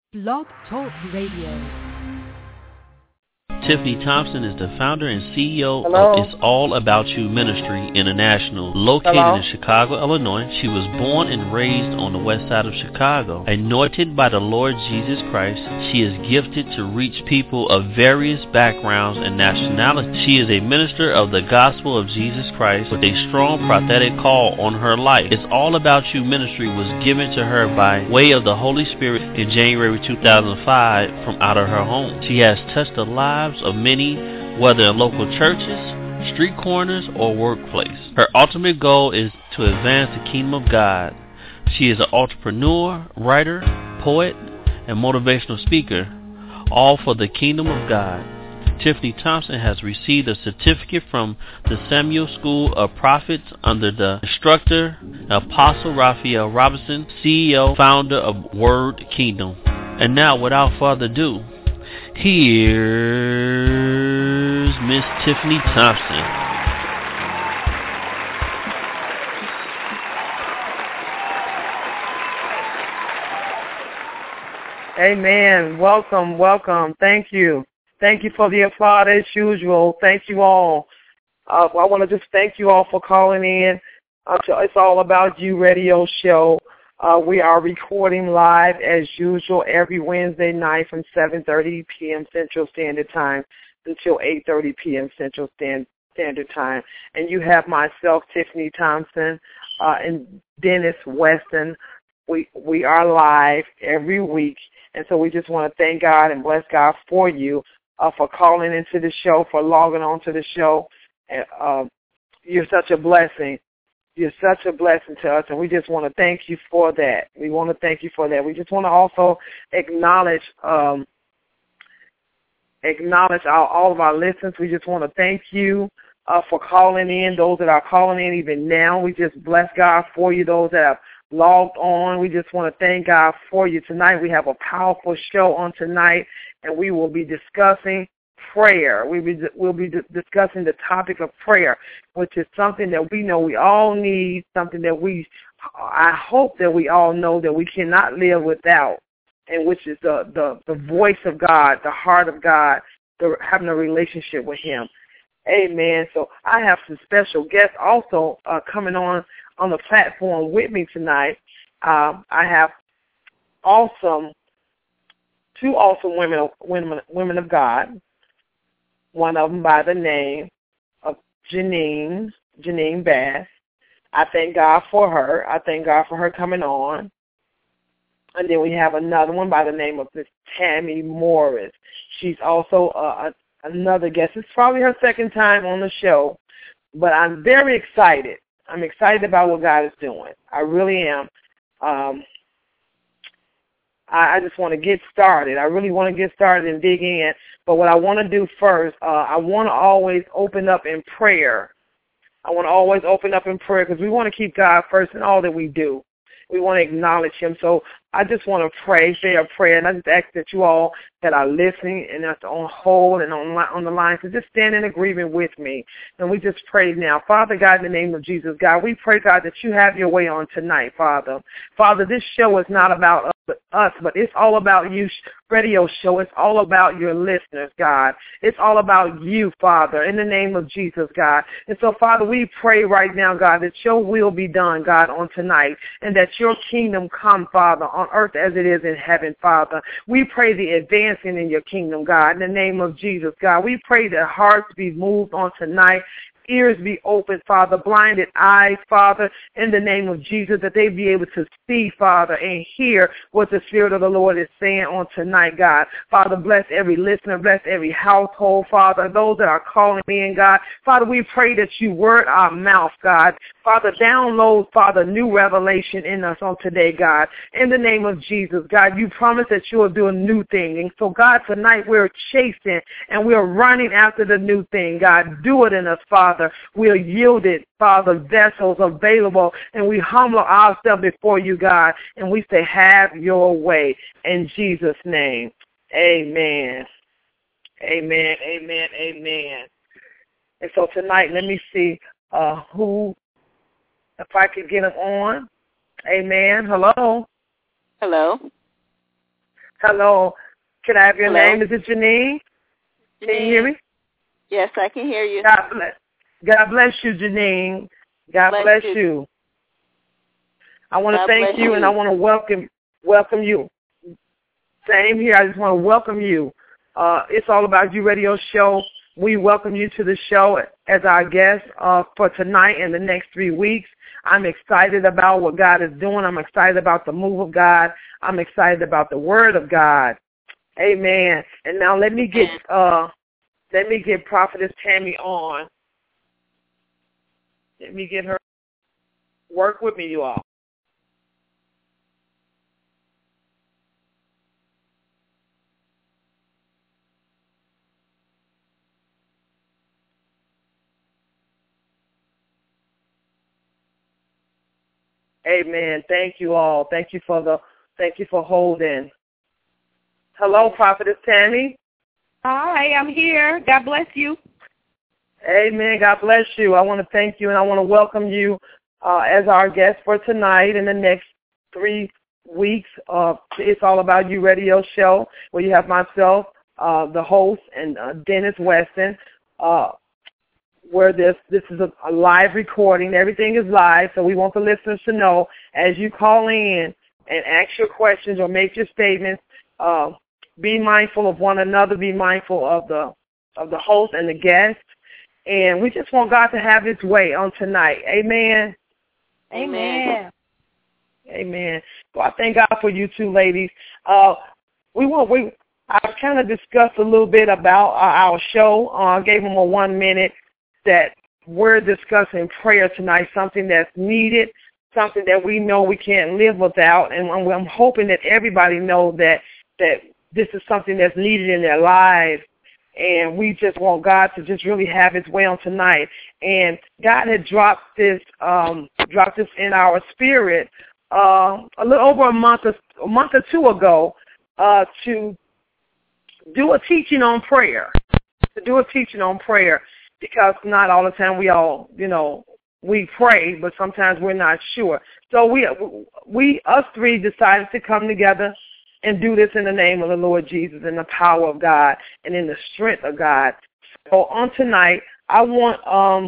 Blog Talk Radio. Tiffany Thompson is the founder and CEO Hello? of It's All About You Ministry International, located Hello? in Chicago, Illinois. She was born and raised on the west side of Chicago. Anointed by the Lord Jesus Christ, she is gifted to reach people of various backgrounds and nationalities. She is a minister of the gospel of Jesus Christ with a strong prophetic call on her life. It's All About You Ministry was given to her by way of the Holy Spirit in January 2005 from out of her home. She has touched the lives of many, whether in local churches, street corners, or workplace. Her ultimate goal is to advance the kingdom of God. She is an entrepreneur, writer, poet, and motivational speaker, all for the kingdom of God. Tiffany Thompson has received a certificate from the Samuel School of Prophets under the instructor, Apostle Raphael Robinson, CEO, founder of Word Kingdom. And now, without further ado, here's Miss Tiffany Thompson. Amen. Welcome, welcome. Thank you. Thank you for the applaud as usual. Thank you all. I want to just thank you all for calling in to It's All About You radio show. We are recording live as usual every Wednesday night from 7:30 p.m. Central Standard Time until 8:30 p.m. Central Standard Time. And you have myself, Tiffany Thompson, and Dennis Weston. We are live every week. And so we just want to thank God and bless God for you for calling into the show, for logging on to the show. You're such a blessing. You're such a blessing to us, and we just want to thank you for that. We want to thank you for that. We just want to also acknowledge all of our listeners. We just want to thank you for calling in, those that are calling in even now. We just bless God for you, those that have logged on. We just want to thank God for you. Tonight we have a powerful show on tonight, and we will be discussing prayer. We'll be discussing the topic of prayer, which is something that we know we all need, something that I hope that we all know that we cannot live without, and which is the voice of God, the heart of God, having a relationship with Him. Amen. So I have some special guests also coming on the platform with me tonight. I have two awesome women of God. One of them by the name of Janine Bass. I thank God for her. I thank God for her coming on. And then we have another one by the name of Miss Tammy Morris. She's also another guest. It's probably her second time on the show, but I'm very excited. I'm excited about what God is doing. I really am. I just want to get started. I really want to get started and dig in. But what I want to do first, I want to always open up in prayer. I want to always open up in prayer because we want to keep God first in all that we do. We want to acknowledge Him. So I just want to say a prayer, and I just ask that you all that are listening and that's on hold and on the line, to just stand in agreement with me. And we just pray now. Father God, in the name of Jesus, God, we pray, God, that you have your way on tonight, Father. Father, this show is not about us, but it's all about you radio show. It's all about your listeners, God. It's all about you, Father, in the name of Jesus, God. And so, Father, we pray right now, God, that your will be done, God, on tonight, and that your kingdom come, Father, on earth as it is in heaven, Father. We pray the advancing in your kingdom, God, in the name of Jesus, God. We pray that hearts be moved on tonight, ears be opened, Father, blinded eyes, Father, in the name of Jesus, that they be able to see, Father, and hear what the Spirit of the Lord is saying on tonight, God. Father, bless every listener, bless every household, Father, those that are calling in, God. Father, we pray that you word our mouth, God. Father, download, Father, new revelation in us on today, God. In the name of Jesus, God, you promise that you will do a new thing. And so, God, tonight we're chasing and we're running after the new thing, God. Do it in us, Father. We're yielded, Father, vessels available, and we humble ourselves before you, God, and we say, have your way. In Jesus' name, amen. Amen, amen, amen. And so tonight, let me see if I could get them on. Amen. Hello. Hello. Hello. Can I have your Hello? name? Is it Janine? Can you hear me? Yes, I can hear you. God bless you, Janine. God bless you. I want to thank you, and I want to welcome you. Same here. I just want to welcome you. It's All About You radio show. We welcome you to the show as our guest for tonight and the next 3 weeks. I'm excited about what God is doing. I'm excited about the move of God. I'm excited about the word of God. Amen. And now let me get Prophetess Tammy on. Let me get her. Work with me, you all. Amen. Thank you all. Thank you for holding. Hello, Prophetess Tammy. Hi, I'm here. God bless you. Amen. God bless you. I want to thank you, and I want to welcome you as our guest for tonight and the next 3 weeks. It's All About You radio show, where you have myself, the host, and Dennis Weston, where this is a live recording. Everything is live, so we want the listeners to know as you call in and ask your questions or make your statements, be mindful of one another, be mindful of the host and the guest. And we just want God to have his way on tonight. Amen. Amen. Amen. So I thank God for you two ladies. I kind of discussed a little bit about our show. I gave them a 1 minute that we're discussing prayer tonight, something that's needed, something that we know we can't live without. And I'm hoping that everybody knows that this is something that's needed in their lives. And we just want God to just really have his way on tonight. And God had dropped this in our spirit a little over a month or two ago to do a teaching on prayer. Because not all the time we pray, but sometimes we're not sure. So we us three decided to come together and do this in the name of the Lord Jesus, in the power of God and in the strength of God. So on tonight, I want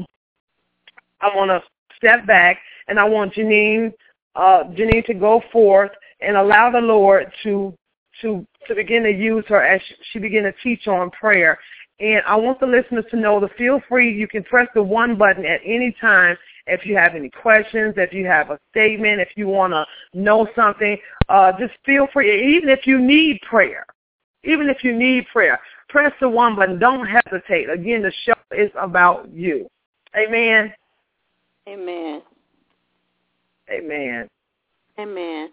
to step back, and I want Janine to go forth and allow the Lord to begin to use her as she begin to teach on prayer. And I want the listeners to know that feel free, you can press the 1 button at any time if you have any questions, if you have a statement, if you want to know something. Just feel free, even if you need prayer, press the 1 button. Don't hesitate. Again, the show is about you. Amen. Amen. Amen. Amen.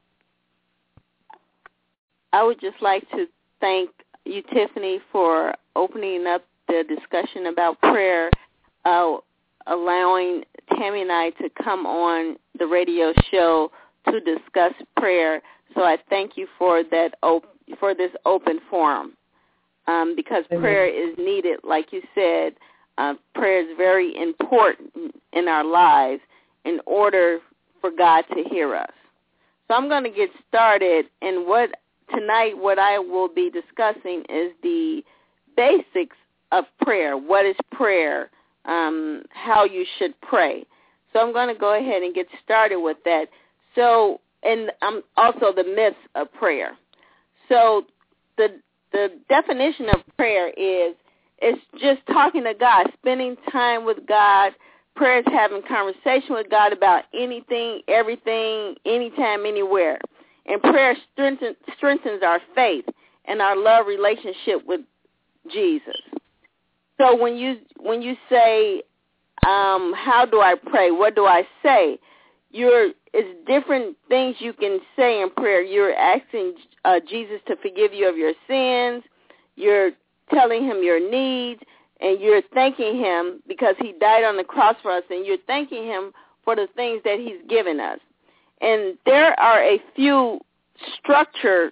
I would just like to thank you, Tiffany, for opening up the discussion about prayer, allowing Tammy and I to come on the radio show to discuss prayer. So I thank you for that for this open forum, because Amen. Prayer is needed. Like you said, prayer is very important in our lives in order for God to hear us. So I'm going to get started, and tonight what I will be discussing is the basics of prayer. What is prayer? How you should pray. So I'm going to go ahead and get started with that. So, and also the myths of prayer. So the definition of prayer is it's just talking to God, spending time with God. Prayer is having conversation with God about anything, everything, anytime, anywhere. And prayer strengthens our faith and our love relationship with Jesus. So when you say, how do I pray? What do I say? It's different things you can say in prayer. You're asking Jesus to forgive you of your sins. You're telling him your needs, and you're thanking him because he died on the cross for us, and you're thanking him for the things that he's given us. And there are a few structure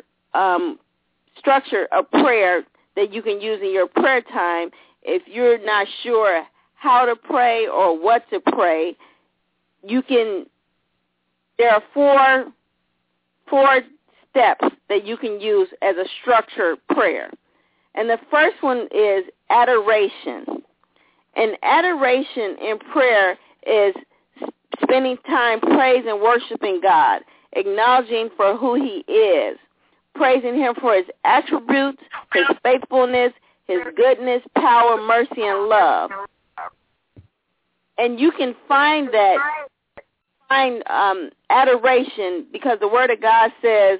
of prayer that you can use in your prayer time. If you're not sure how to pray or what to pray, there are four steps that you can use as a structured prayer. And the first one is adoration. And adoration in prayer is spending time praising and worshiping God, acknowledging for who he is, praising him for his attributes, his faithfulness, his goodness, power, mercy, and love. And you can find adoration because the Word of God says,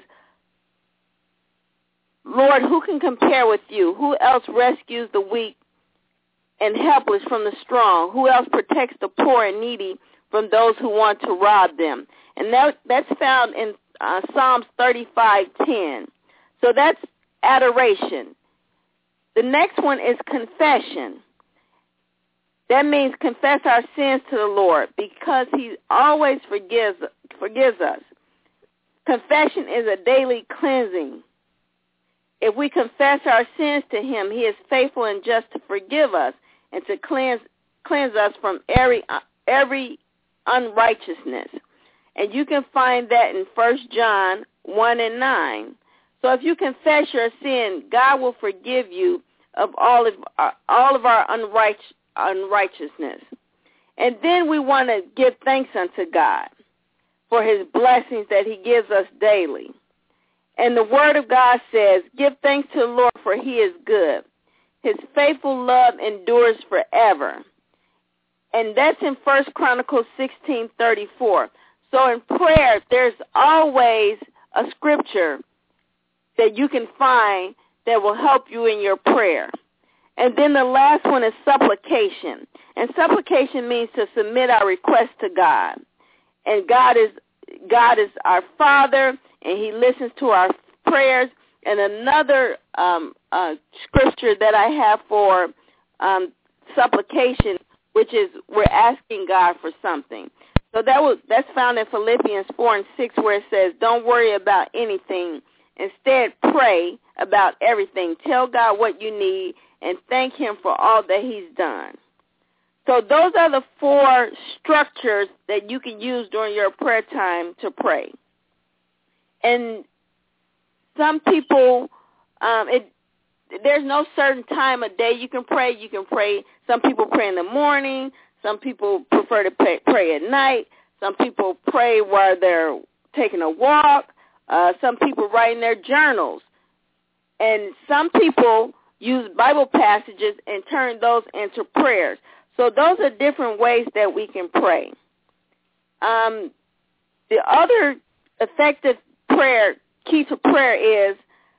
Lord, who can compare with you? Who else rescues the weak and helpless from the strong? Who else protects the poor and needy from those who want to rob them? And that's found in Psalms 35:10. So that's adoration. The next one is confession. That means confess our sins to the Lord because he always forgives us. Confession is a daily cleansing. If we confess our sins to him, he is faithful and just to forgive us and to cleanse us from every unrighteousness. And you can find that in 1 John 1:9. So if you confess your sin, God will forgive you of all of our unrighteousness. And then we want to give thanks unto God for his blessings that he gives us daily. And the Word of God says, give thanks to the Lord, for he is good. His faithful love endures forever. And that's in 1 Chronicles 16:34. So in prayer, there's always a scripture that you can find that will help you in your prayer. And then the last one is supplication. And supplication means to submit our request to God. And God is our Father, and he listens to our prayers. And another scripture that I have for supplication, which is we're asking God for something. So that's found in Philippians 4:6, where it says, don't worry about anything. Instead, pray about everything. Tell God what you need and thank him for all that he's done. So those are the 4 structures that you can use during your prayer time to pray. And some people, there's no certain time of day you can pray. You can pray. Some people pray in the morning. Some people prefer to pray at night. Some people pray while they're taking a walk. Some people write in their journals. And some people use Bible passages and turn those into prayers. So those are different ways that we can pray. The other effective key to prayer is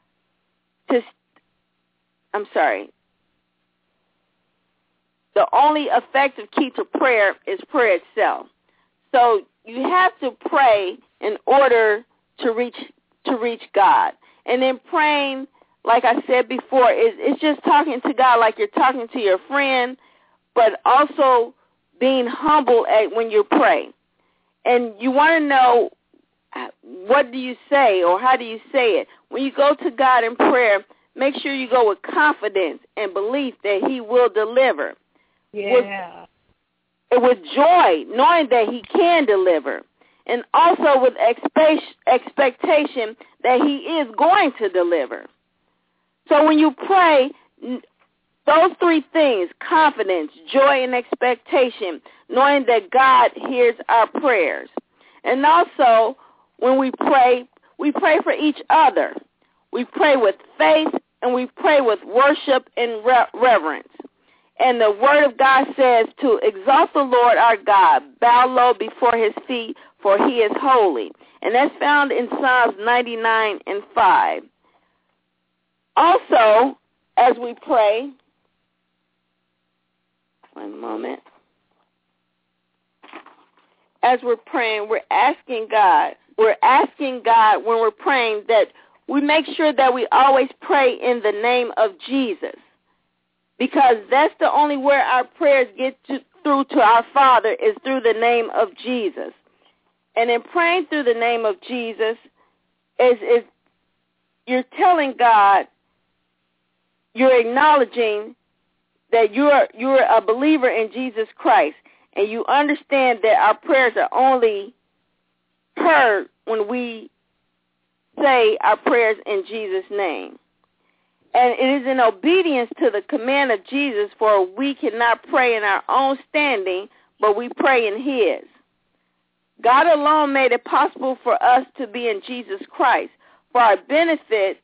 the only effective key to prayer is prayer itself. So you have to pray in order to reach God. And then praying, like I said before, it's just talking to God like you're talking to your friend, but also being humble when you pray. And you want to know, what do you say or how do you say it? When you go to God in prayer, make sure you go with confidence and belief that he will deliver. Yeah. With joy, knowing that he can deliver. And also with expectation that he is going to deliver. So when you pray, those 3 things, confidence, joy, and expectation, knowing that God hears our prayers. And also, when we pray for each other. We pray with faith, and we pray with worship and reverence. And the Word of God says to exalt the Lord our God, bow low before his feet, for he is holy. And that's found in Psalms 99:5. Also, as we pray, one moment. As we're praying, we're asking God when we're praying that we make sure that we always pray in the name of Jesus. Because that's the only way our prayers get through to our Father is through the name of Jesus. And in praying through the name of Jesus, is you're telling God, you're acknowledging that you're a believer in Jesus Christ, and you understand that our prayers are only heard when we say our prayers in Jesus' name. And it is in obedience to the command of Jesus, for we cannot pray in our own standing, but we pray in his. God alone made it possible for us to be in Jesus Christ. For our benefit,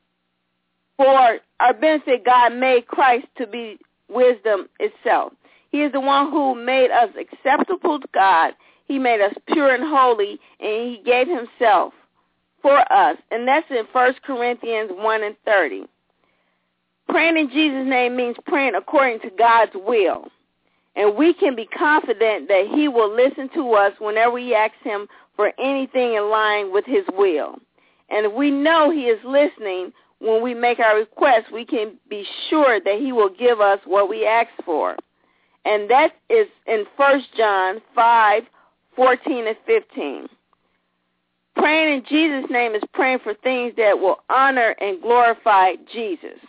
God made Christ to be wisdom itself. He is the one who made us acceptable to God. He made us pure and holy, and he gave himself for us. And that's in 1 Corinthians 1:30. Praying in Jesus' name means praying according to God's will. And we can be confident that he will listen to us whenever we ask him for anything in line with his will. And if we know he is listening when we make our requests, we can be sure that he will give us what we ask for. And that is in 1 John 5:14-15. Praying in Jesus' name is praying for things that will honor and glorify Jesus.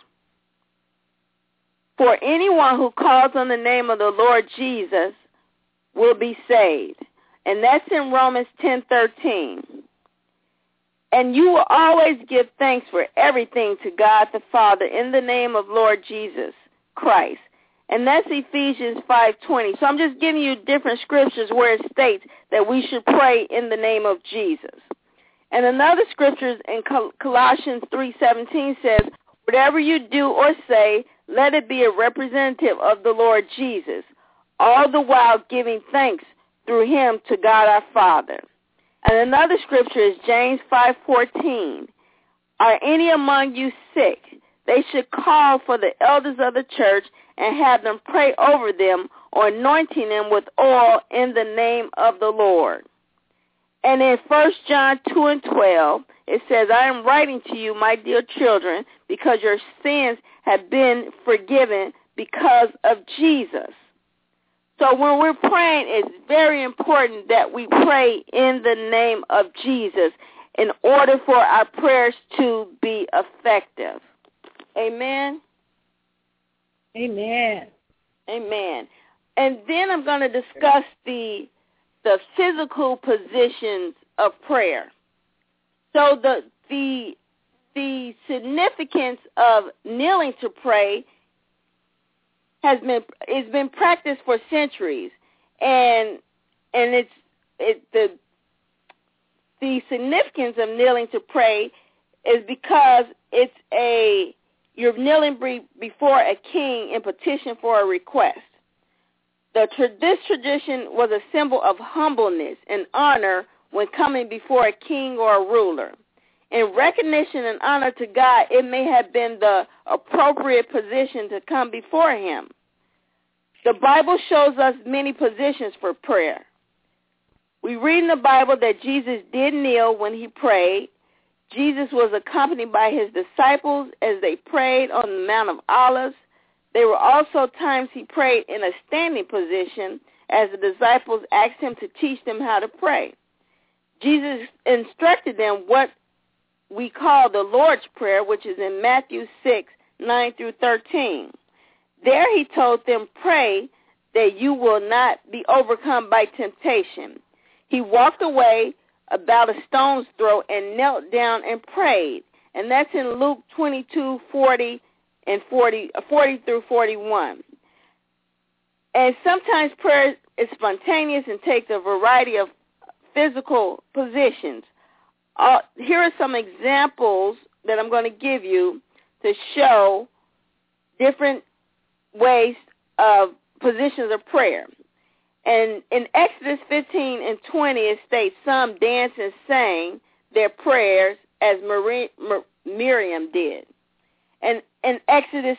For anyone who calls on the name of the Lord Jesus will be saved. And that's in Romans 10:13. And you will always give thanks for everything to God the Father in the name of Lord Jesus Christ. And that's Ephesians 5:20. So I'm just giving you different scriptures where it states that we should pray in the name of Jesus. And another scripture in Colossians 3:17 says, whatever you do or say, let it be a representative of the Lord Jesus, all the while giving thanks through him to God our Father. And another scripture is James 5:14. Are any among you sick? They should call for the elders of the church and have them pray over them, or anointing them with oil in the name of the Lord. And in 1 John 2:12, it says, I am writing to you, my dear children, because your sins have been forgiven because of Jesus. So when we're praying, it's very important that we pray in the name of Jesus in order for our prayers to be effective. Amen? Amen. Amen. And then I'm going to discuss the physical positions of prayer. So the significance of kneeling to pray has been practiced for centuries, and the significance of kneeling to pray is because you're kneeling before a king in petition for a request. This tradition was a symbol of humbleness and honor when coming before a king or a ruler. In recognition and honor to God, it may have been the appropriate position to come before him. The Bible shows us many positions for prayer. We read in the Bible that Jesus did kneel when he prayed. Jesus was accompanied by his disciples as they prayed on the Mount of Olives. There were also times he prayed in a standing position as the disciples asked him to teach them how to pray. Jesus instructed them what we call the Lord's Prayer, which is in Matthew 6:9-13. There he told them, pray that you will not be overcome by temptation. He walked away about a stone's throw and knelt down and prayed. And that's in Luke 22:40 and 40-41. And sometimes prayer is spontaneous and takes a variety of physical positions. Here are some examples that I'm going to give you to show different ways of positions of prayer. And in Exodus 15:20, it states, some danced and sang their prayers as Miriam did. And in Exodus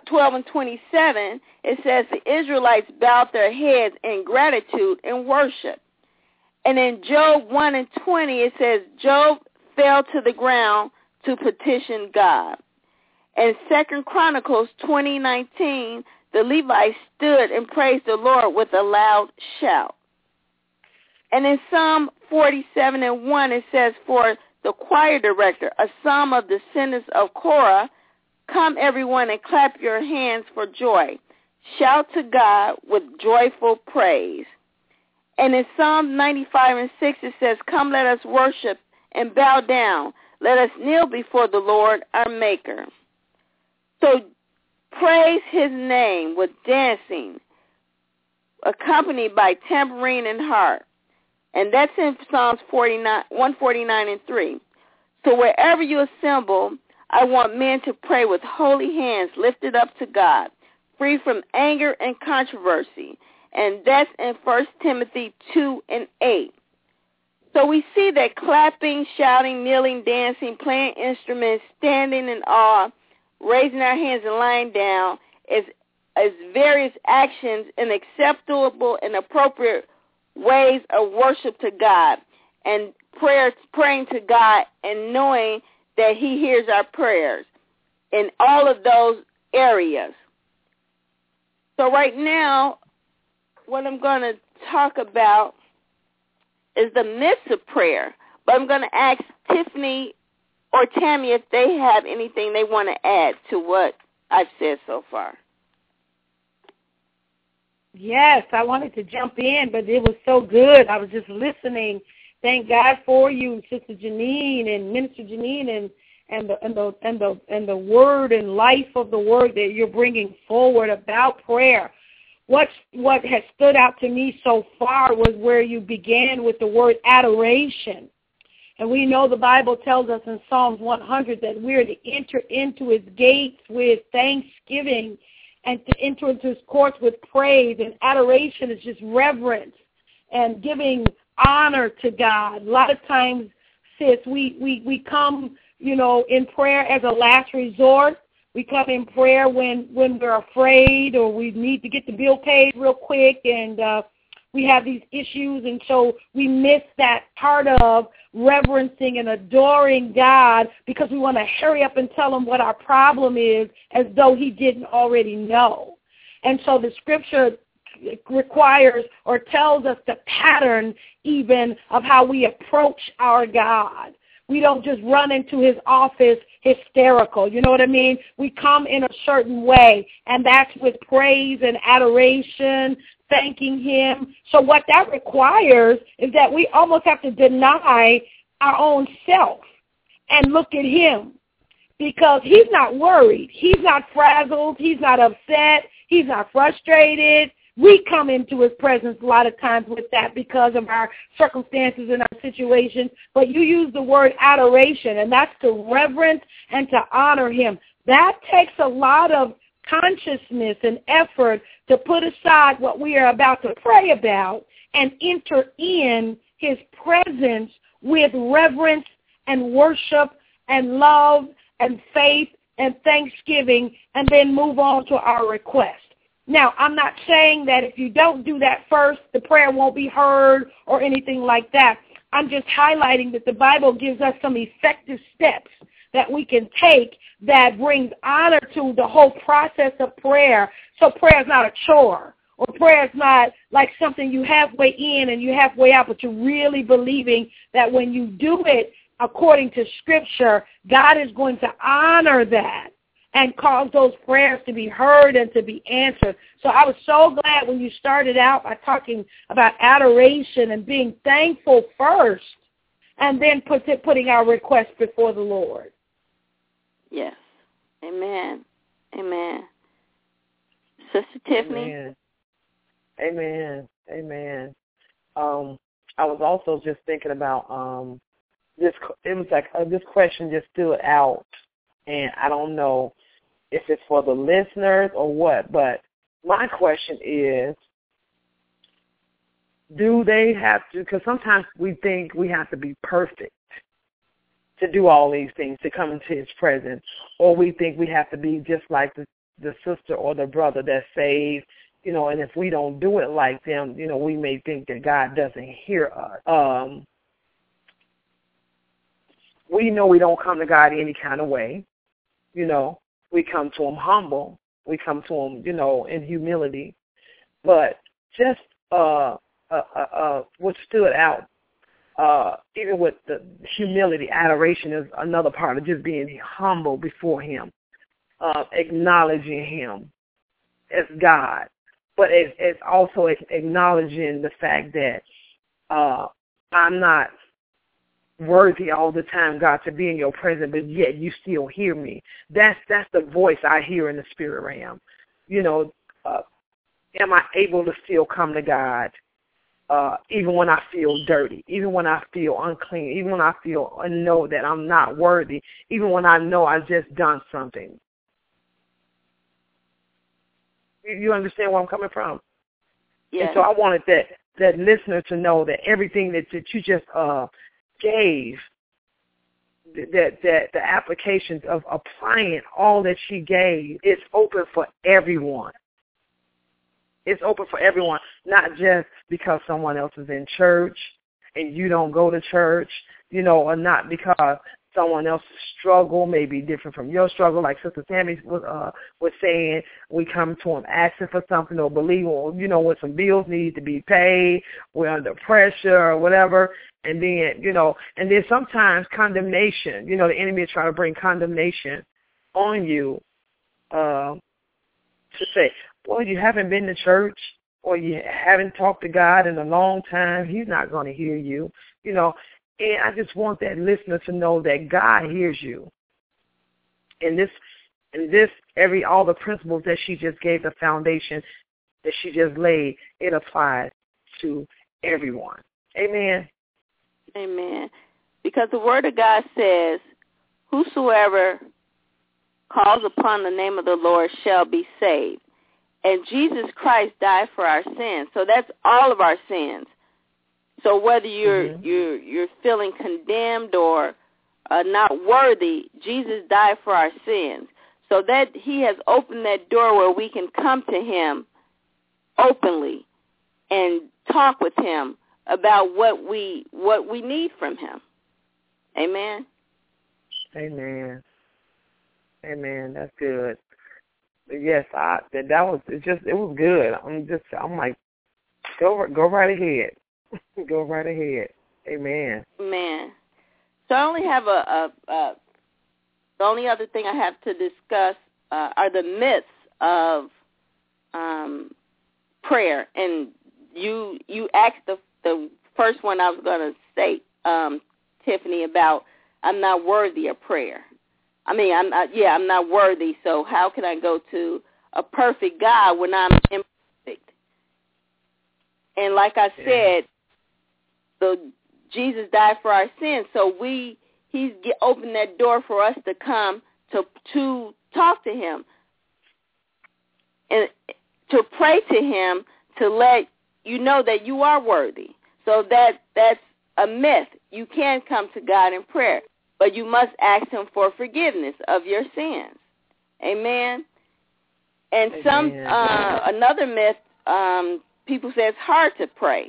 12:27, it says the Israelites bowed their heads in gratitude and worship. And in Job 1:20, it says Job fell to the ground to petition God. In 2 Chronicles 20:19, the Levites stood and praised the Lord with a loud shout. And in Psalm 47:1, it says, for the choir director, a psalm of descendants of Korah, come everyone and clap your hands for joy. Shout to God with joyful praise. And in Psalm 95:6, it says, come let us worship and bow down. let us kneel before the Lord our Maker. So praise his name with dancing, accompanied by tambourine and harp. And that's in Psalms 149 and 3. So wherever you assemble, I want men to pray with holy hands lifted up to God, free from anger and controversy. And that's in 1 Timothy 2 and 8. So we see that clapping, shouting, kneeling, dancing, playing instruments, standing in awe, raising our hands and lying down is various actions in acceptable and appropriate ways of worship to God, and praying to God and knowing that he hears our prayers in all of those areas. So right now, what I'm going to talk about is the myths of prayer. But I'm going to ask Tiffany or Tammy if they have anything they want to add to what I've said so far. Yes, I wanted to jump in, but it was so good. I was just listening. Thank God for you, Sister Janine and Minister Janine, and the word and life of the word that you're bringing forward about prayer. What has stood out to me so far was where you began with the word adoration. And we know the Bible tells us in Psalms 100 that we're to enter into his gates with thanksgiving and to enter into his courts with praise. And adoration is just reverence and giving honor to God. A lot of times, sis, we come, in prayer as a last resort. We come in prayer when we're afraid or we need to get the bill paid real quick, and we have these issues, and so we miss that part of reverencing and adoring God because we want to hurry up and tell him what our problem is as though he didn't already know. And so the scripture requires or tells us the pattern even of how we approach our God. We don't just run into his office hysterical. You know what I mean? We come in a certain way, and that's with praise and adoration, thanking him. So what that requires is that we almost have to deny our own self and look at him, because he's not worried. He's not frazzled. He's not upset. He's not frustrated. We come into his presence a lot of times with that because of our circumstances and our situations. But you use the word adoration, and that's to reverence and to honor him. That takes a lot of consciousness and effort to put aside what we are about to pray about and enter in his presence with reverence and worship and love and faith and thanksgiving, and then move on to our request. Now, I'm not saying that if you don't do that first, the prayer won't be heard or anything like that. I'm just highlighting that the Bible gives us some effective steps that we can take that brings honor to the whole process of prayer. So prayer is not a chore, or prayer is not like something you halfway in and you halfway out, but you're really believing that when you do it according to Scripture, God is going to honor that and cause those prayers to be heard and to be answered. So I was so glad when you started out by talking about adoration and being thankful first, and then putting our requests before the Lord. Yes. Amen. Amen. Sister Tiffany? Amen. Amen. I was also just thinking about this. It was like this question just stood out, and I don't know if it's for the listeners or what, but my question is, do they have to, because sometimes we think we have to be perfect to do all these things, to come into his presence, or we think we have to be just like the sister or the brother that's saved, and if we don't do it like them, we may think that God doesn't hear us. We know we don't come to God any kind of way, We come to him humble. We come to him, in humility. But just what stood out, even with the humility, adoration is another part of just being humble before him, acknowledging him as God. But it's also acknowledging the fact that I'm not worthy all the time, God, to be in your presence, but yet you still hear me. That's the voice I hear in the spirit realm. Am I able to still come to God even when I feel dirty, even when I feel unclean, even when I feel and know that I'm not worthy, even when I know I've just done something? You understand where I'm coming from? Yes. And so I wanted that listener to know that everything that you just gave, that the applications of applying all that she gave, is open for everyone. It's open for everyone, not just because someone else is in church and you don't go to church, or not because someone else's struggle may be different from your struggle. Like Sister Tammy was saying, we come to them asking for something or believe, when some bills need to be paid, we're under pressure or whatever, and then sometimes condemnation, the enemy is trying to bring condemnation on you to say, well, you haven't been to church or you haven't talked to God in a long time. He's not going to hear you, And I just want that listener to know that God hears you. And all the principles that she just gave, the foundation that she just laid, it applies to everyone. Amen. Amen. Because the Word of God says, whosoever calls upon the name of the Lord shall be saved. And Jesus Christ died for our sins. So that's all of our sins. So whether you're feeling condemned or not worthy, Jesus died for our sins. So that he has opened that door where we can come to him openly and talk with him about what we need from him. Amen. Amen. Amen. That's good. Yes, it was good. I'm like, go right ahead. Go right ahead. Amen. Amen. So I only have the only other thing I have to discuss are the myths of prayer. And you asked the first one I was going to say, Tiffany, about I'm not worthy of prayer. I'm not worthy, so how can I go to a perfect God when I'm imperfect? And like I said, Jesus died for our sins, so he's opened that door for us to come to talk to him and to pray to him to let you know that you are worthy. So that's a myth. You can come to God in prayer, but you must ask him for forgiveness of your sins. Amen. And another myth, people say it's hard to pray.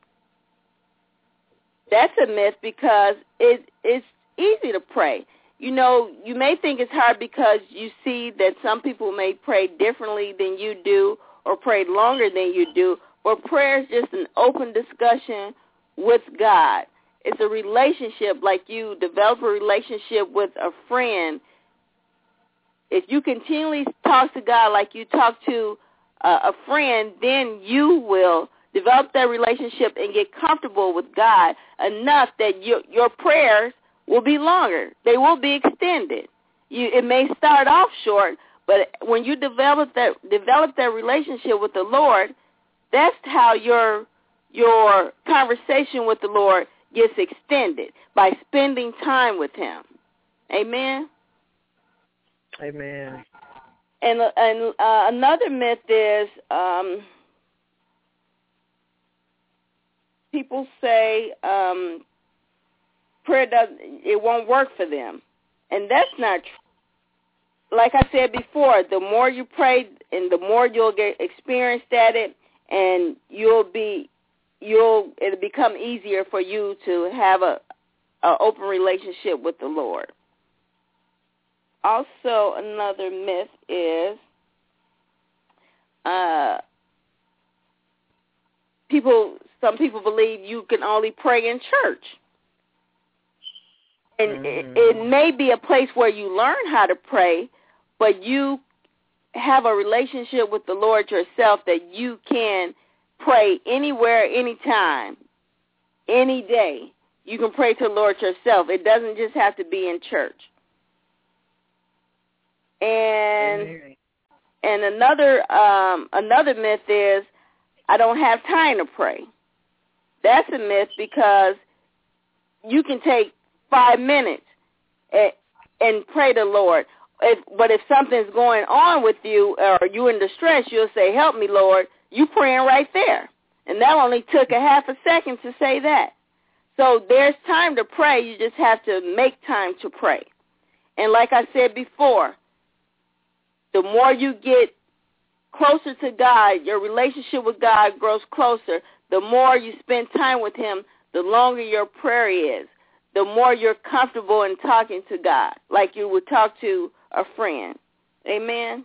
That's a myth because it's easy to pray. You may think it's hard because you see that some people may pray differently than you do or pray longer than you do, but prayer is just an open discussion with God. It's a relationship, like you develop a relationship with a friend. If you continually talk to God like you talk to a friend, then you will develop that relationship and get comfortable with God enough that your prayers will be longer. They will be extended. It may start off short, but when you develop that relationship with the Lord, that's how your conversation with the Lord gets extended, by spending time with him. Amen? Amen. And another myth is people say prayer it won't work for them. And that's not true. Like I said before, the more you pray and the more you'll get experienced at it, and it'll become easier for you to have a open relationship with the Lord. Also, another myth is some people believe you can only pray in church. And it may be a place where you learn how to pray, but you have a relationship with the Lord yourself that you can pray anywhere, anytime, any day. you can pray to the Lord yourself. It doesn't just have to be in church. And another myth is, I don't have time to pray. That's a myth, because you can take 5 minutes and pray to the Lord. But if something's going on with you, or you're in distress, you'll say, help me, Lord. You praying right there. And that only took a half a second to say that. So there's time to pray. You just have to make time to pray. And like I said before, the more you get closer to God, your relationship with God grows closer. The more you spend time with him, the longer your prayer is. The more you're comfortable in talking to God, like you would talk to a friend. Amen?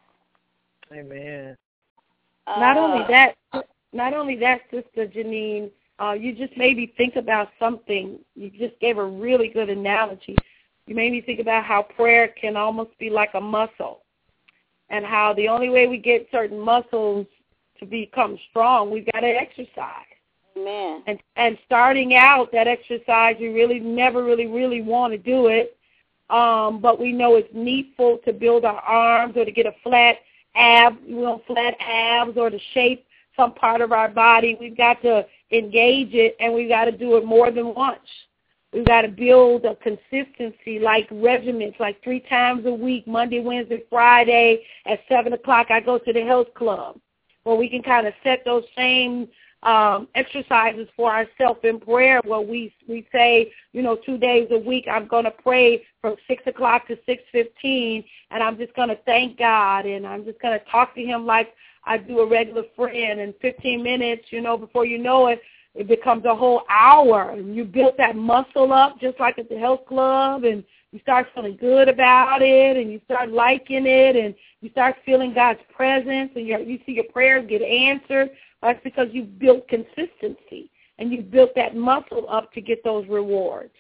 Amen. Not only that, Sister Janine, you just made me think about something. You just gave a really good analogy. You made me think about how prayer can almost be like a muscle, and how the only way we get certain muscles to become strong, we've got to exercise. Amen. And starting out, that exercise, you really never really want to do it, but we know it's needful to build our arms or to get a flat abs, flat abs, or to shape some part of our body. We've got to engage it, and we've got to do it more than once. We've got to build a consistency, like regiments, like 3 times a week, Monday, Wednesday, Friday. At 7 o'clock, I go to the health club, where we can kind of set those same exercises for ourselves in prayer, where we say, 2 days a week, I'm going to pray from 6 o'clock to 6:15, and I'm just going to thank God, and I'm just going to talk to him like I do a regular friend. And 15 minutes, before you know it, it becomes a whole hour. And you built that muscle up just like at the health club, and you start feeling good about it, and you start liking it, and you start feeling God's presence, and you see your prayers get answered. That's because you built consistency, and you built that muscle up to get those rewards.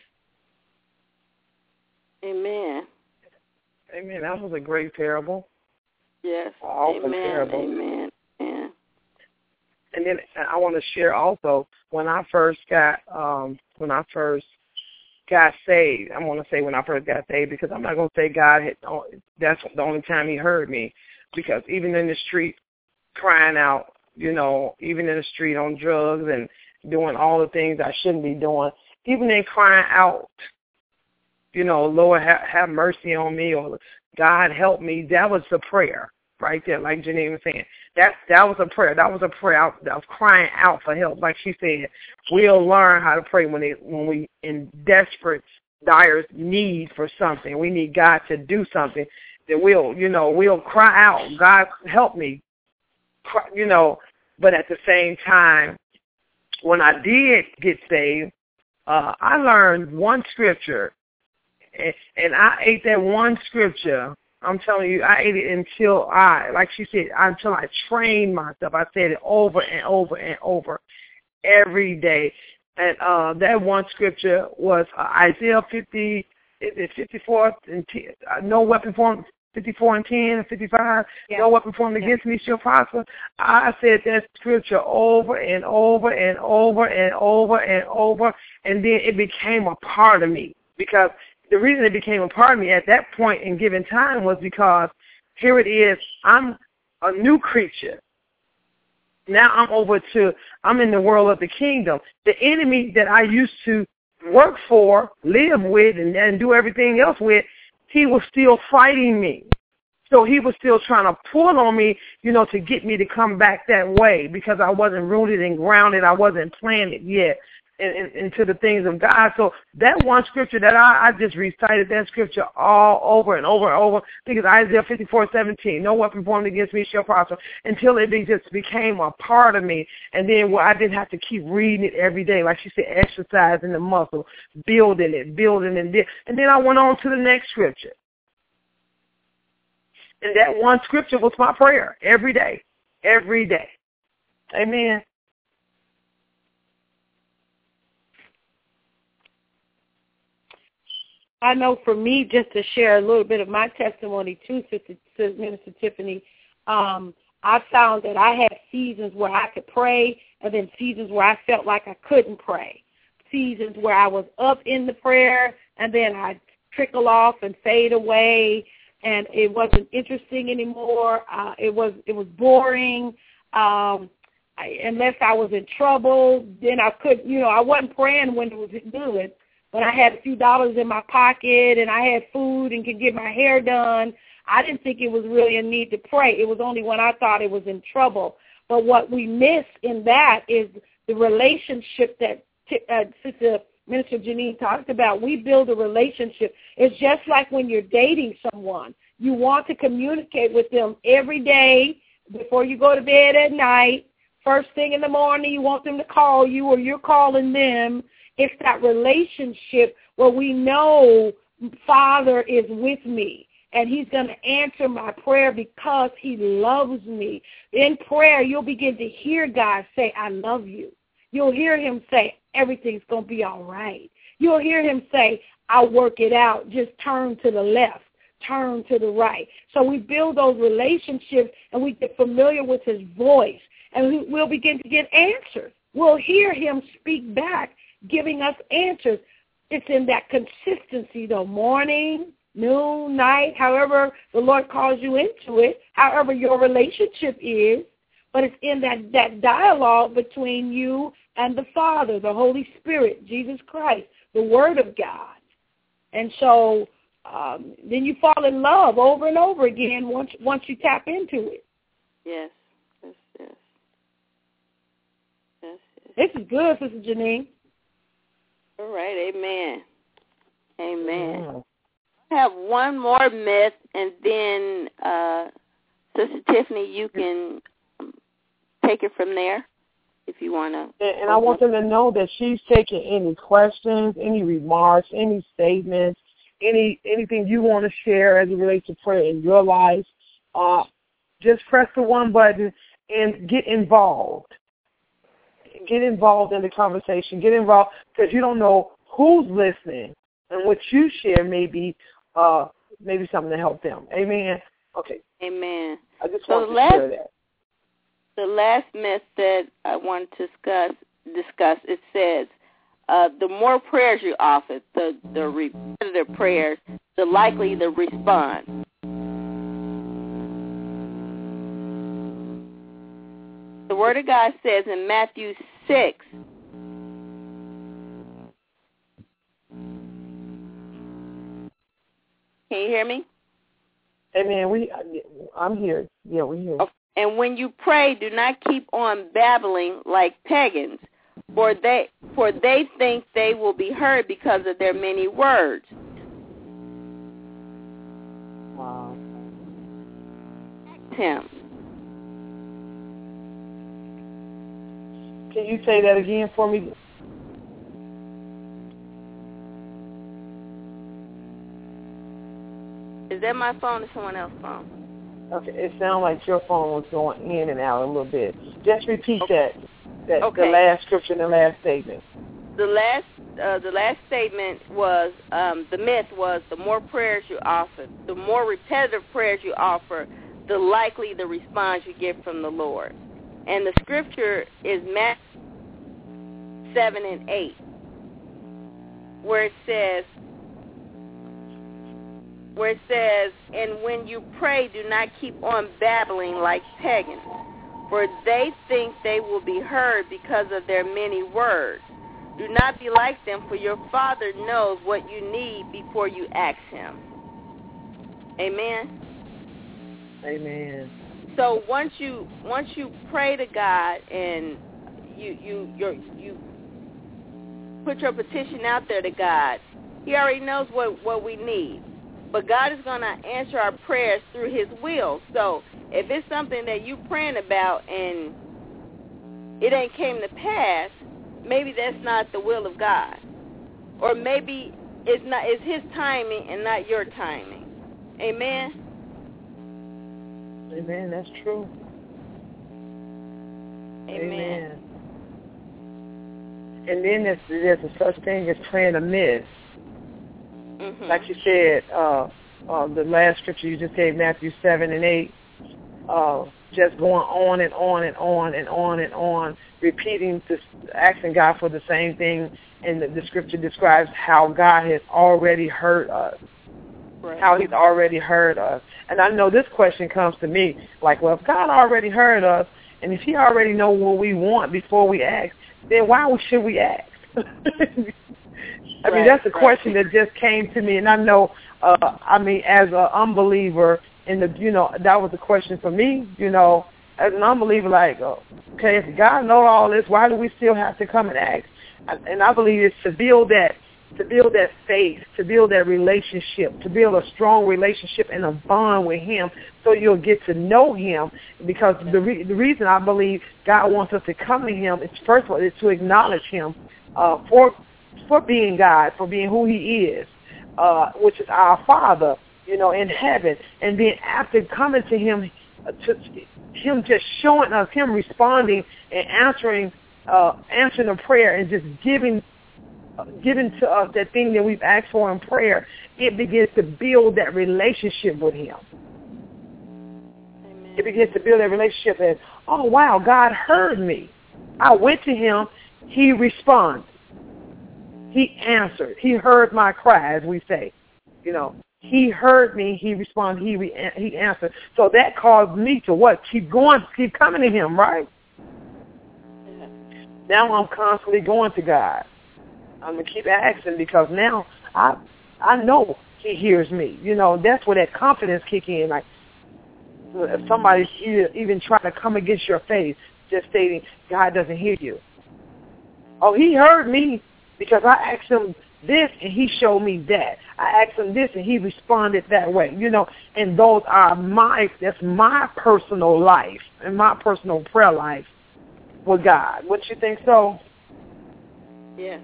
Amen. Amen. That was a great parable. Yes. Awesome Amen. parable. Amen. Yeah. And then I want to share also, when I first got saved, I want to say when I first got saved, because I'm not going to say God that's the only time he heard me, because even in the street crying out, even in the street on drugs and doing all the things I shouldn't be doing, even in crying out, Lord, have mercy on me, or God help me, that was the prayer right there, like Janine was saying. That was a prayer. That was a prayer. I was crying out for help. Like she said, we'll learn how to pray when we in desperate, dire need for something. We need God to do something. Then we'll cry out, God help me. But at the same time, when I did get saved, I learned one scripture, and I ate that one scripture. I'm telling you, I ate it until like she said, until I trained myself. I said it over and over and over every day. And that one scripture was Isaiah 54 and 10, no weapon formed, 54 and 10 and 55, yeah. No weapon formed against me shall prosper. I said that scripture over and over and over and over and over, and then it became a part of me, because the reason it became a part of me at that point in given time was because here it is, I'm a new creature. Now I'm in the world of the kingdom. The enemy that I used to work for, live with, and do everything else with, he was still fighting me. So he was still trying to pull on me, to get me to come back that way, because I wasn't rooted and grounded. I wasn't planted yet into the things of God. So that one scripture that I just recited that scripture all over and over and over, because Isaiah 54:17, no weapon formed against me shall prosper, until it just became a part of me. And then I didn't have to keep reading it every day, like she said, exercising the muscle, building it. And then I went on to the next scripture. And that one scripture was my prayer every day. Amen. I know for me, just to share a little bit of my testimony too, Minister Tiffany, I found that I had seasons where I could pray, and then seasons where I felt like I couldn't pray. seasons where I was up in the prayer and then I trickle off and fade away, and it wasn't interesting anymore. It was boring. Unless I was in trouble, then I I wasn't praying when it was good. When I had a few dollars in my pocket and I had food and could get my hair done, I didn't think it was really a need to pray. It was only when I thought it was in trouble. But what we miss in that is the relationship that Sister Minister Janine talked about. We build a relationship. It's just like when you're dating someone. You want to communicate with them every day before you go to bed at night. First thing in the morning, you want them to call you or you're calling them. It's that relationship where we know Father is with me and he's going to answer my prayer because he loves me. In prayer, you'll begin to hear God say, I love you. You'll hear him say, everything's going to be all right. You'll hear him say, I'll work it out. Just turn to the left, turn to the right. So we build those relationships and we get familiar with his voice. And we'll begin to get answers. We'll hear him speak back, giving us answers. It's in that consistency, though, morning, noon, night, however the Lord calls you into it, however your relationship is. But it's in that dialogue between you and the Father, the Holy Spirit, Jesus Christ, the Word of God. And so then you fall in love over and over again once you tap into it. Yes. This is good, Sister Janine. All right, amen. Amen. I have one more myth, and then, Sister Tiffany, you can take it from there if you want to. And I want them to know that she's taking any questions, any remarks, any statements, anything you want to share as it relates to prayer in your life. Just press the one button and get involved. Get involved in the conversation. Get involved because you don't know who's listening, and what you share may be something to help them. Amen. Okay. Amen. I just want to share that. The last myth that I want to discuss. It says, the more prayers you offer, the repetitive prayers, the likely the response. The Word of God says in Matthew 6, can you hear me? Amen. I'm here. Yeah, we hear. Okay. And when you pray, do not keep on babbling like pagans, for they think they will be heard because of their many words. Wow. Him. Can you say that again for me? Is that my phone or someone else's phone? Okay, it sounded like your phone was going in and out a little bit. Just repeat that Okay. The last scripture and the last statement. The last statement was, the myth was, the more prayers you offer, the more repetitive prayers you offer, the likely the response you get from the Lord. And the scripture is Matthew 7 and 8, where it says, and when you pray, do not keep on babbling like pagans, for they think they will be heard because of their many words. Do not be like them, for your Father knows what you need before you ask him. Amen? Amen. So once you pray to God and you put your petition out there to God, he already knows what we need. But God is going to answer our prayers through his will. So if it's something that you're praying about and it ain't came to pass, maybe that's not the will of God. Or maybe it's his timing and not your timing. Amen? Amen. That's true. Amen. And then there's a such thing as praying amiss. Mm-hmm. Like you said, the last scripture you just gave, Matthew 7 and 8, just going on and on and on and on and on, repeating this, asking God for the same thing. And the scripture describes how God has already heard us, how he's already heard us. And I know this question comes to me, like, well, if God already heard us, and if he already know what we want before we ask, then why should we ask? I mean, that's a question that just came to me, and I know, as an unbeliever, that was a question for me, as an unbeliever, like, okay, if God knows all this, why do we still have to come and ask? And I believe it's to build that faith, to build that relationship, to build a strong relationship and a bond with him, so you'll get to know him. Because the reason I believe God wants us to come to him is, first of all, is to acknowledge him for being God, for being who he is, which is our Father, in heaven. And then after coming to him, him just showing us, him responding and answering a prayer and just giving to us that thing that we've asked for in prayer, it begins to build that relationship with him. Amen. It begins to build that relationship, and, oh, wow, God heard me. I went to him. He responded. He answered. He heard my cry, as we say. He heard me. He responded. He answered. So that caused me to what? Keep coming to him, right? Yeah. Now I'm constantly going to God. I'm going to keep asking, because now I know he hears me. That's where that confidence kicks in. Like, if somebody's even trying to come against your faith, just stating, God doesn't hear you. Oh, he heard me because I asked him this and he showed me that. I asked him this and he responded that way. And those are that's my personal life and my personal prayer life with God. Wouldn't you think so? Yeah.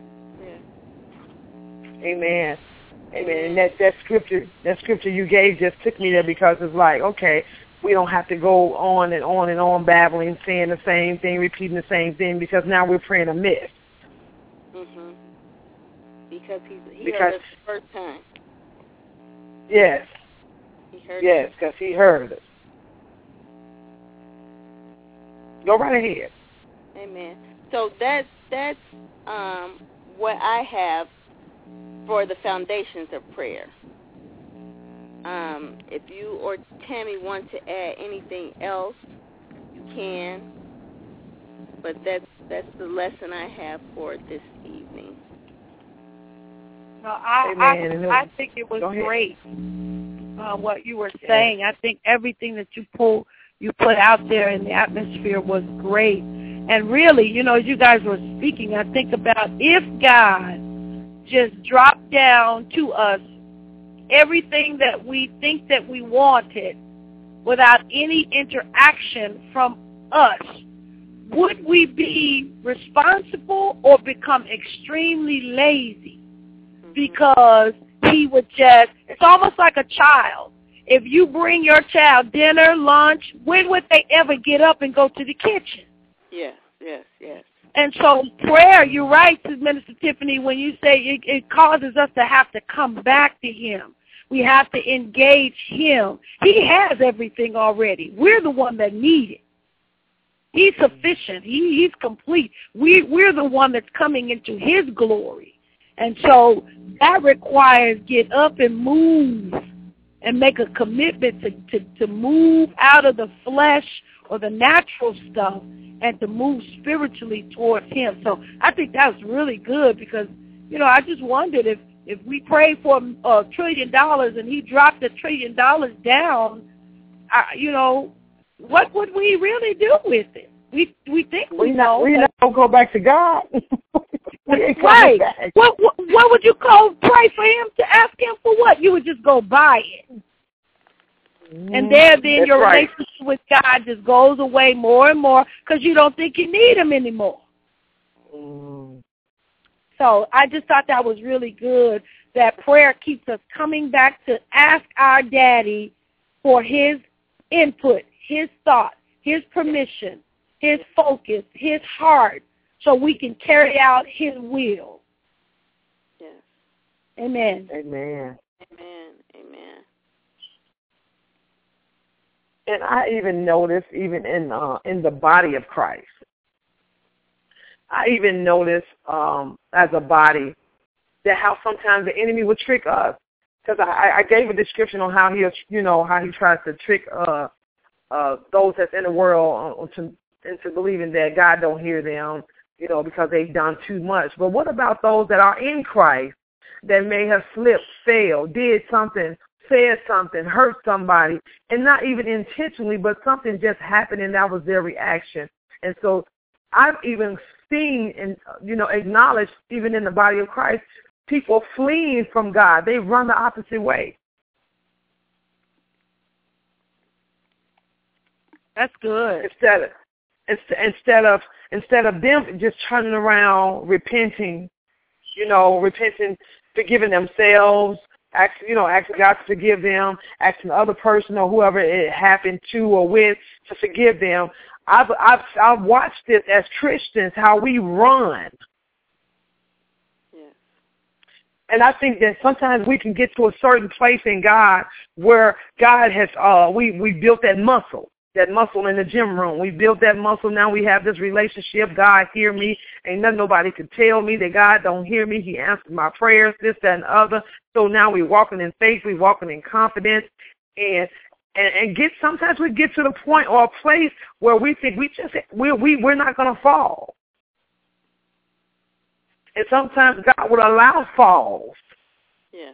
Amen. And that scripture you gave just took me there, because it's like, okay, we don't have to go on and on and on babbling, saying the same thing, repeating the same thing, because now we're praying amiss. Mhm. Because he heard us the first time. Yes. He heard. Yes, because he heard us. Go right ahead. Amen. So that's what I have for the foundations of prayer. If you or Tammy want to add anything else, you can. But that's the lesson I have for this evening. No, I think it was great what you were saying. I think everything that you put out there in the atmosphere was great. And really, as you guys were speaking, I think about if God just dropped down to us everything that we think that we wanted without any interaction from us, would we be responsible or become extremely lazy? Because he would it's almost like a child. If you bring your child dinner, lunch, when would they ever get up and go to the kitchen? Yes. And so prayer, you're right, Minister Tiffany, when you say it causes us to have to come back to him. We have to engage him. He has everything already. We're the one that need it. He's sufficient. He's complete. We're the one that's coming into his glory. And so that requires get up and move and make a commitment to move out of the flesh or the natural stuff and to move spiritually towards him. So I think that's really good, because, I just wondered if we prayed for $1 trillion and he dropped $1 trillion down, what would we really do with it? We think we know. We don't go back to God. Right. What would you pray for him to ask him for what? You would just go buy it. And then your relationship with God just goes away more and more because you don't think you need him anymore. So I just thought that was really good, that prayer keeps us coming back to ask our daddy for his input, his thought, his permission, his focus, his heart, so we can carry out his will. Yes. Amen. Amen. Amen. Amen. And I even notice, even in the body of Christ, I even notice as a body that how sometimes the enemy would trick us. Because I gave a description on how he tries to trick those that's in the world into believing that God don't hear them, because they've done too much. But what about those that are in Christ that may have slipped, failed, did something, said something, hurt somebody, and not even intentionally, but something just happened and that was their reaction. And so I've even seen and, acknowledged even in the body of Christ, people fleeing from God. They run the opposite way. That's good. Instead of them just turning around, repenting, forgiving themselves, asking God to forgive them, asking the other person or whoever it happened to or with to forgive them. I've watched this as Christians, how we run. And I think that sometimes we can get to a certain place in God where God has, we built that muscle in the gym room. We built that muscle. Now we have this relationship. God hear me. Ain't nothing nobody can tell me that God don't hear me. He answered my prayers, this, that, and other. So now we're walking in faith. We're walking in confidence. And sometimes we get to the point or a place where we think we're not going to fall. And sometimes God would allow falls. Yes.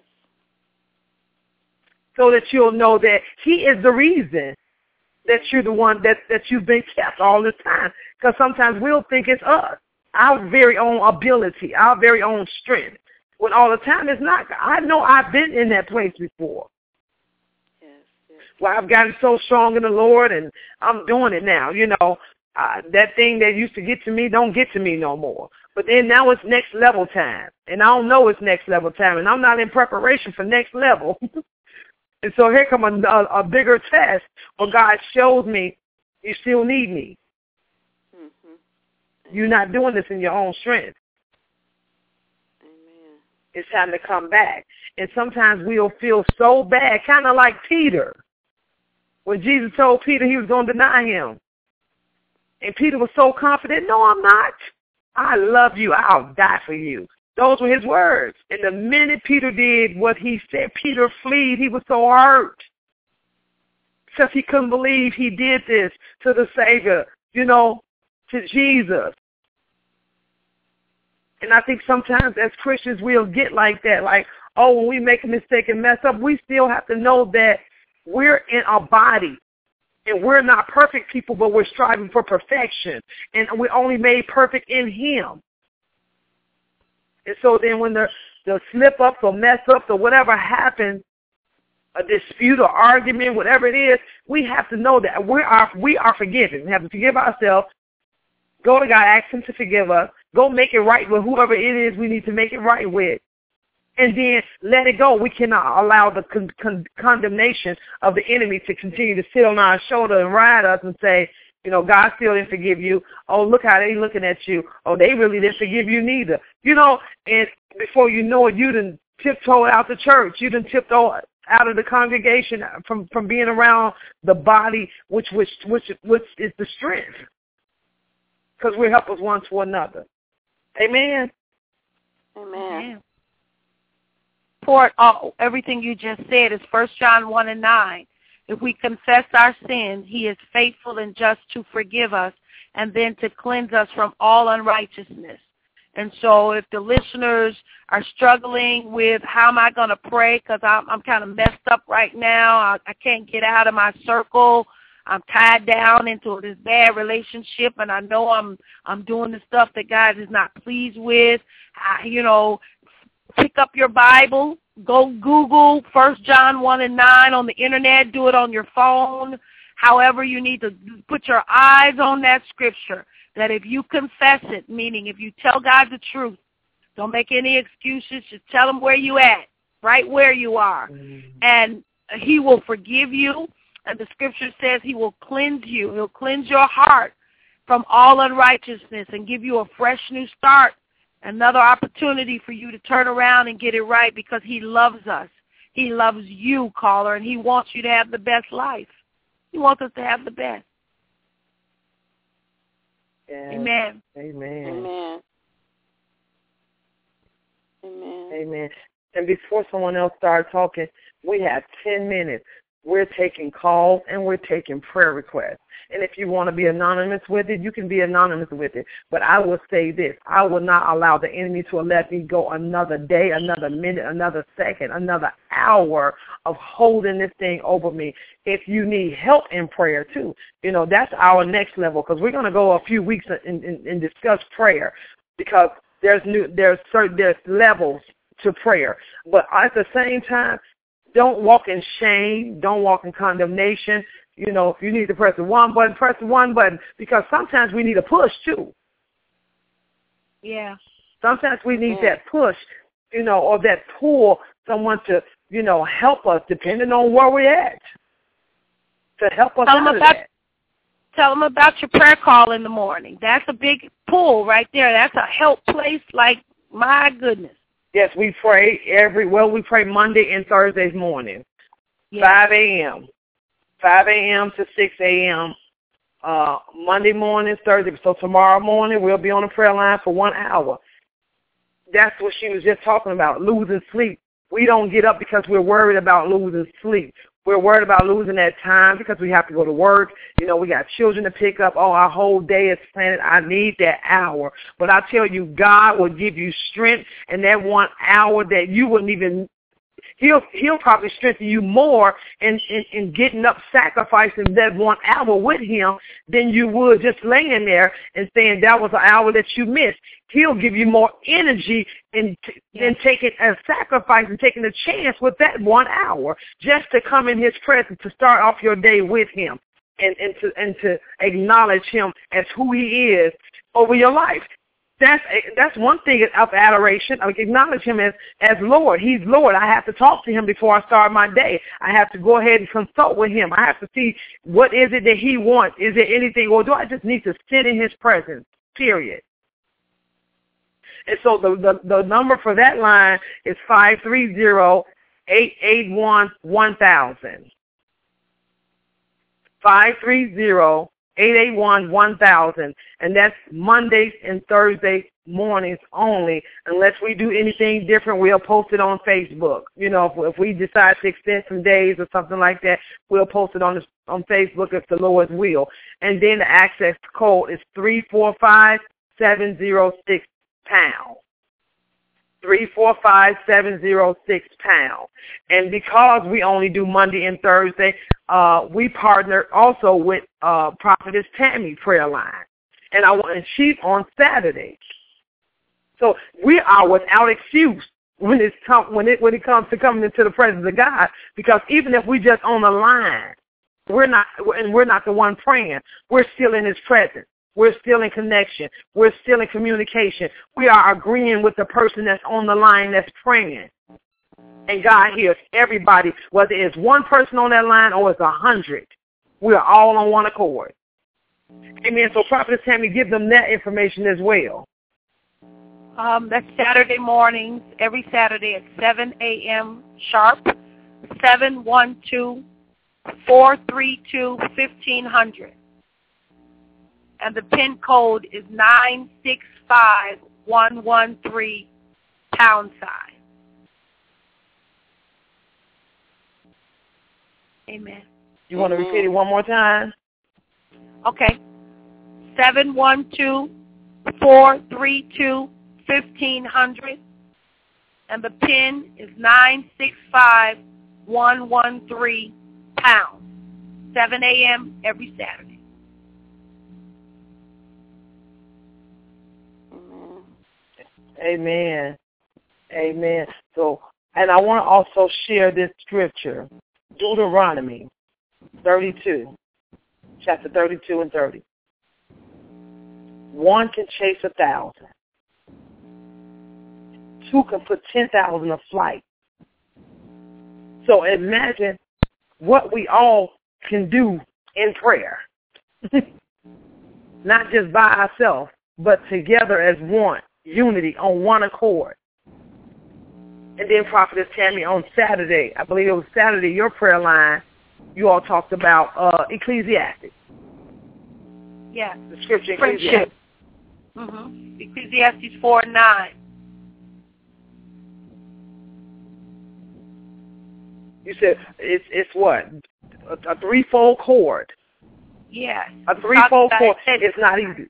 So that you'll know that He is the reason that you're the one that you've been kept all this time. Because sometimes we'll think it's us, our very own ability, our very own strength. When all the time it's not. I know I've been in that place before. Yes. Well, I've gotten so strong in the Lord and I'm doing it now. That thing that used to get to me don't get to me no more. But then now it's next level time. And I don't know it's next level time. And I'm not in preparation for next level. And so here come a bigger test where God shows me you still need me. Mm-hmm. You're not doing this in your own strength. Amen. It's time to come back. And sometimes we'll feel so bad, kind of like Peter. When Jesus told Peter he was going to deny him. And Peter was so confident, no, I'm not. I love you. I'll die for you. Those were his words. And the minute Peter did what he said, Peter fled. He was so hurt because he couldn't believe he did this to the Savior, to Jesus. And I think sometimes as Christians we'll get like that, like, when we make a mistake and mess up, we still have to know that we're in a body. And we're not perfect people, but we're striving for perfection. And we're only made perfect in Him. And so then when the slip-ups or mess-ups or whatever happens, a dispute or argument, whatever it is, we have to know that we are forgiven. We have to forgive ourselves, go to God, ask Him to forgive us, go make it right with whoever it is we need to make it right with. And then let it go. We cannot allow the condemnation of the enemy to continue to sit on our shoulder and ride us and say, God still didn't forgive you. Oh, look how they looking at you. Oh, they really didn't forgive you neither. And before you know it, you done tiptoed out the church. You done tiptoed out of the congregation from being around the body, which is the strength. Because we're helpers one to another. Amen. Amen. Support everything you just said is 1 John 1:9. If we confess our sins, He is faithful and just to forgive us and then to cleanse us from all unrighteousness. And so if the listeners are struggling with how am I going to pray because I'm kind of messed up right now, I can't get out of my circle, I'm tied down into this bad relationship, and I know I'm doing the stuff that God is not pleased with, pick up your Bible, go Google 1 John 1:9 on the internet, do it on your phone, however you need to put your eyes on that scripture, that if you confess it, meaning if you tell God the truth, don't make any excuses, just tell Him where you at, right where you are, and He will forgive you, and the scripture says He will cleanse you. He'll cleanse your heart from all unrighteousness and give you a fresh new start. Another opportunity for you to turn around and get it right because He loves us. He loves you, caller, and He wants you to have the best life. He wants us to have the best. Yes. Amen. Amen. Amen. Amen. Amen. And before someone else starts talking, we have 10 minutes. We're taking calls and we're taking prayer requests. And if you want to be anonymous with it, you can be anonymous with it. But I will say this. I will not allow the enemy to let me go another day, another minute, another second, another hour of holding this thing over me. If you need help in prayer, too, that's our next level, because we're going to go a few weeks and discuss prayer, because there's levels to prayer. But at the same time, don't walk in shame. Don't walk in condemnation. If you need to press the one button, press the one button, because sometimes we need a push, too. Yeah. Sometimes we need that push, or that pull, someone to, help us, depending on where we're at, to help us out of that. Tell them about your prayer call in the morning. That's a big pull right there. That's a help place, like, my goodness. Yes, we pray we pray Monday and Thursdays morning, 5 a.m. 5 a.m. to 6 a.m. Monday morning, Thursday. So tomorrow morning we'll be on the prayer line for 1 hour. That's what she was just talking about, losing sleep. We don't get up because we're worried about losing sleep. We're worried about losing that time because we have to go to work. We got children to pick up. Oh, our whole day is planned. I need that hour. But I tell you, God will give you strength, and that 1 hour that you wouldn't even, He'll probably strengthen you more in getting up, sacrificing that 1 hour with Him than you would just laying there and saying that was an hour that you missed. He'll give you more energy in taking a sacrifice and taking a chance with that 1 hour just to come in His presence, to start off your day with Him and to acknowledge Him as who He is over your life. That's one thing of adoration. I acknowledge Him as Lord. He's Lord. I have to talk to Him before I start my day. I have to go ahead and consult with Him. I have to see what is it that He wants. Is there anything, or do I just need to sit in His presence, period? And so the number for that line is 530-881-1000. 530-881-1000, and that's Mondays and Thursday mornings only. Unless we do anything different, we'll post it on Facebook. If we decide to extend some days or something like that, we'll post it on Facebook if the Lord's will. And then the access code is 345-706#. 345-706#. And because we only do Monday and Thursday, we partner also with Prophetess Tammy prayer line, and she's on Saturdays. So we are without excuse when it comes to coming into the presence of God, because even if we just on the line, we're not the one praying. We're still in His presence. We're still in connection. We're still in communication. We are agreeing with the person that's on the line that's praying. And God hears everybody, whether it's one person on that line or it's 100. We are all on one accord. Amen. So Prophetess Tammy, give them that information as well. That's Saturday mornings, every Saturday at 7 a.m. sharp, 712-432-1500. And the PIN code is 965113#. Amen. You want to repeat it one more time? Okay. 712-432-1500. And the PIN is 965113#. 7 a.m. every Saturday. Amen. Amen. So, and I want to also share this scripture, Deuteronomy 32, chapter 32 and 30. One can chase 1,000. Two can put 10,000 to flight. So imagine what we all can do in prayer. Not just by ourselves, but together as one. Unity on one accord. And then Prophetess Tammy on Saturday, I believe it was Saturday, your prayer line, you all talked about Ecclesiastes. Yes. The scripture Friendship. Ecclesiastes 4:9. You said it's what? A threefold cord. Yes. A threefold cord. It's not easy.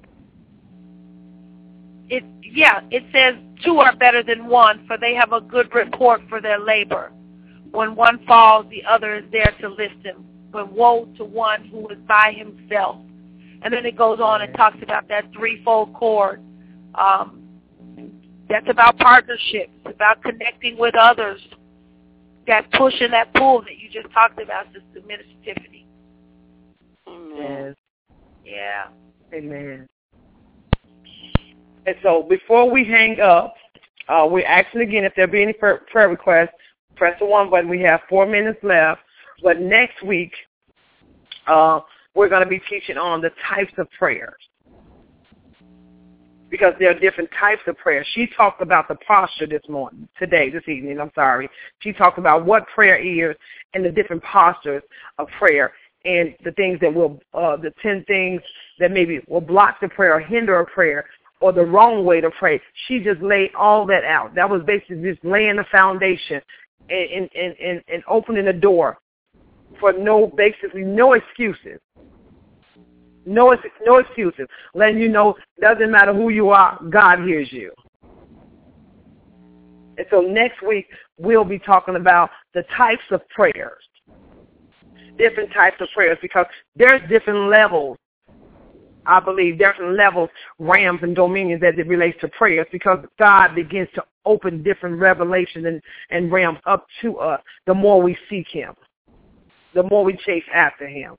It says two are better than one, for they have a good report for their labor. When one falls, the other is there to lift him. But woe to one who is by himself. And then it goes on and talks about that threefold cord. That's about partnership. It's about connecting with others. That push and that pull that you just talked about, Sister Minister Tiffany. Amen. Yeah. Amen. And so before we hang up, we're asking again if there be any prayer requests, press the 1 button. We have 4 minutes left. But next week, we're going to be teaching on the types of prayers, because there are different types of prayer. She talked about the posture this evening. She talked about what prayer is and the different postures of prayer and the things that will, the 10 things that maybe will block the prayer or hinder a prayer or the wrong way to pray. She just laid all that out. That was basically just laying the foundation and opening the door for no excuses. No excuses. Letting you know, doesn't matter who you are, God hears you. And so next week, we'll be talking about the types of prayers. Different types of prayers, because there's different levels, I believe, different levels, realms, and dominions as it relates to prayers, because God begins to open different revelations and realms up to us the more we seek him, the more we chase after him.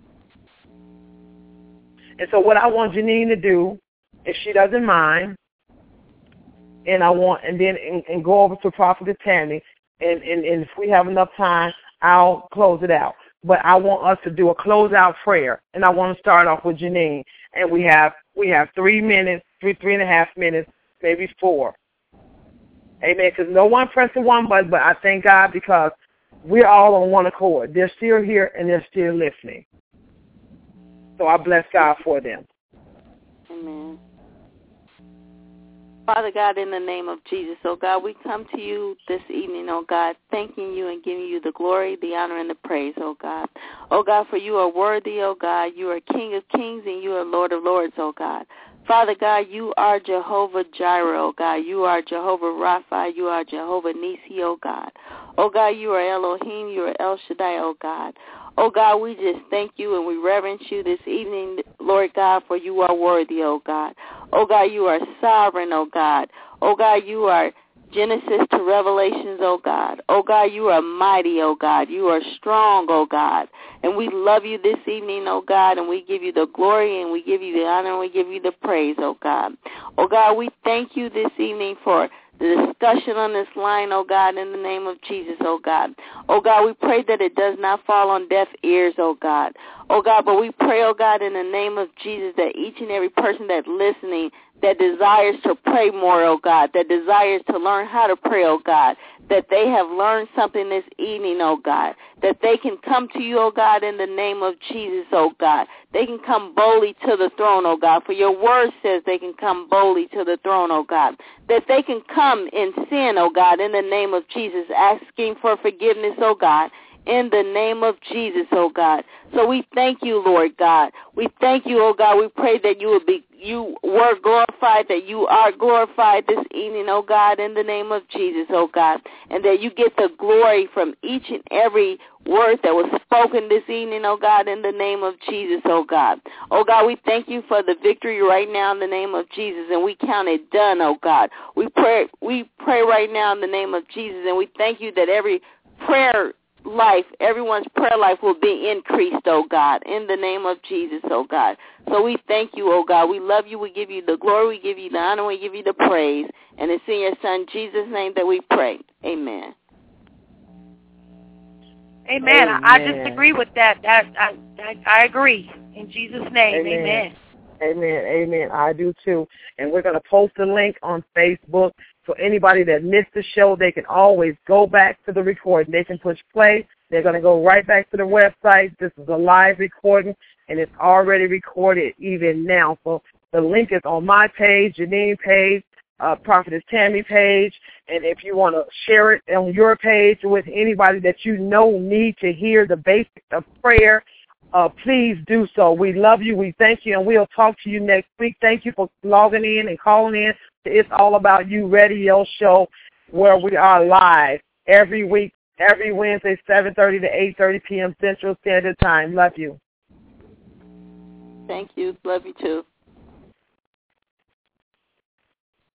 And so what I want Janine to do, if she doesn't mind, and go over to Prophetess Tammy, and if we have enough time, I'll close it out. But I want us to do a closeout prayer, and I want to start off with Janine. And we have 3 minutes, 3.5 minutes, maybe 4. Amen. Because no one pressed the 1 button, but I thank God because we're all on one accord. They're still here and they're still listening. So I bless God for them. Amen. Father God, in the name of Jesus, oh God, we come to you this evening, oh God, thanking you and giving you the glory, the honor, and the praise, oh God. Oh God, for you are worthy, oh God. You are King of kings and you are Lord of lords, oh God. Father God, you are Jehovah Jireh, oh God. You are Jehovah Rapha. You are Jehovah Nisi, oh God. Oh God, you are Elohim. You are El Shaddai, oh God. Oh God, we just thank you and we reverence you this evening, Lord God, for you are worthy, oh God. Oh God, you are sovereign, oh God. Oh God, you are Genesis to Revelations, oh God. Oh God, you are mighty, oh God. You are strong, oh God. And we love you this evening, oh God, and we give you the glory and we give you the honor and we give you the praise, oh God. Oh God, we thank you this evening for the discussion on this line, oh God, in the name of Jesus, oh God. Oh God, we pray that it does not fall on deaf ears, oh God. Oh God, but we pray, oh God, in the name of Jesus, that each and every person that's listening that desires to pray more, oh God, that desires to learn how to pray, oh God, that they have learned something this evening, oh God, that they can come to you, oh God, in the name of Jesus, oh God. They can come boldly to the throne, oh God, for your word says they can come boldly to the throne, oh God, that they can come in sin, oh God, in the name of Jesus, asking for forgiveness, oh God, in the name of Jesus, oh God. So we thank you, Lord God. We thank you, oh God. We pray that you were glorified, that you are glorified this evening, oh God, in the name of Jesus, oh God, and that you get the glory from each and every word that was spoken this evening, oh God, in the name of Jesus, oh God. Oh God, we thank you for the victory right now in the name of Jesus, and we count it done, oh God. We pray right now in the name of Jesus, and we thank you that every everyone's prayer life will be increased, oh God, in the name of Jesus, oh God. So we thank you, oh God. We love you. We give you the glory. We give you the honor. We give you the praise. And it's in your Son, Jesus' name, that we pray. Amen. Amen. I disagree with that. I agree. In Jesus' name, amen. Amen. Amen. I do too. And we're going to post a link on Facebook. So anybody that missed the show, they can always go back to the recording. They can push play. They're going to go right back to the website. This is a live recording, and it's already recorded even now. So the link is on my page, Janine page, Prophetess Tammy page, and if you want to share it on your page with anybody that you know need to hear the basics of prayer, please do so. We love you. We thank you, and we'll talk to you next week. Thank you for logging in and calling in to It's All About You radio show, where we are live every week, every Wednesday, 7:30 to 8:30 p.m. Central Standard Time. Love you. Thank you. Love you, too.